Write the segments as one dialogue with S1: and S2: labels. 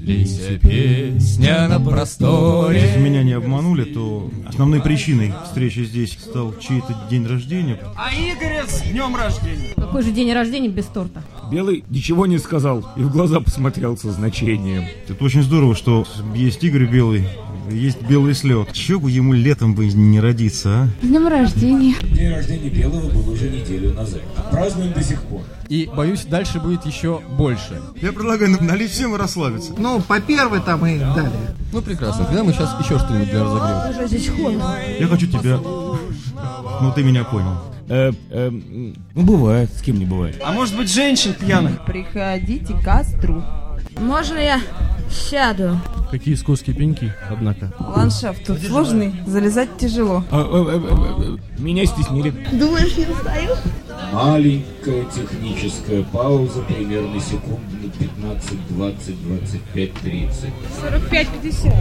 S1: Лейся, песня на просторе.
S2: Если меня не обманули, то основной причиной встречи здесь стал чей-то день рождения.
S3: А Игоря с днем рождения.
S4: Какой же день рождения без торта?
S5: Белый ничего не сказал и в глаза посмотрел со значением.
S2: Это очень здорово, что есть Игорь Белый, есть белый слет. Чего бы ему летом бы не родиться, а?
S4: С днем рождения.
S6: День рождения Белого был уже неделю назад. Празднуем до сих пор.
S1: И, боюсь, дальше будет еще больше.
S2: Я предлагаю налить всем и расслабиться.
S3: Ну, по первой там и далее.
S1: Ну, прекрасно. Тогда мы сейчас еще что-нибудь для разогрева.
S4: Уже здесь холодно.
S2: Я хочу тебя... Ну, ты меня понял.
S5: Ну, бывает, с кем не бывает.
S3: А может быть, женщин пьяных?
S7: Приходите к костру.
S4: Можно я сяду?
S1: Какие скользкие пеньки, однако.
S7: Ландшафт тут сложный, залезать тяжело.
S5: Меня стеснили.
S4: Думаешь, не устаю?
S6: Маленькая техническая пауза, примерно секунд на 15, 20, 25, 30.
S7: 45-50.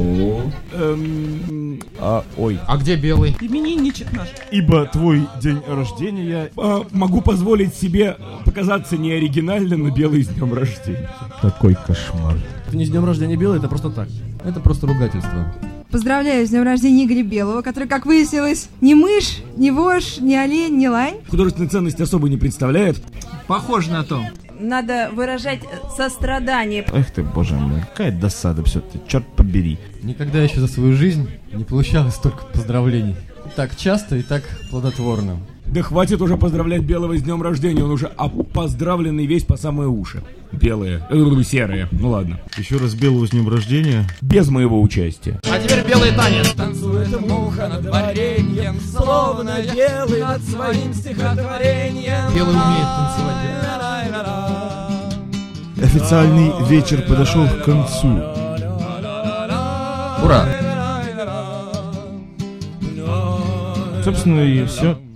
S6: О,
S5: Ой.
S1: А где белый?
S3: Именинничек наш.
S5: Ибо твой день рождения могу позволить себе показаться неоригинальным, но Белый с днем рождения. Какой кошмар.
S1: Это не с днем рождения белый, это просто так. Это просто ругательство.
S7: Поздравляю с днем рождения Игоря Белого, который, как выяснилось, не мышь, не вошь, не олень, не лань.
S5: Художественной ценности особо не представляет.
S3: Похоже на то.
S7: Надо выражать сострадание.
S8: Эх ты, боже мой, какая досада все-таки, черт побери.
S1: Никогда еще за свою жизнь не получалось столько поздравлений. Так часто и так плодотворно.
S5: Да хватит уже поздравлять Белого с днем рождения, он уже поздравленный весь по самые уши. Белые, серые, ну ладно.
S2: Еще раз Белого с днем рождения.
S5: Без моего участия.
S1: А теперь белый танец. Танцует муха над вареньем, словно белый над своим стихотворением. Белый умеет танцевать.
S8: Официальный вечер подошел к концу.
S1: Ура!
S8: Собственно, и все.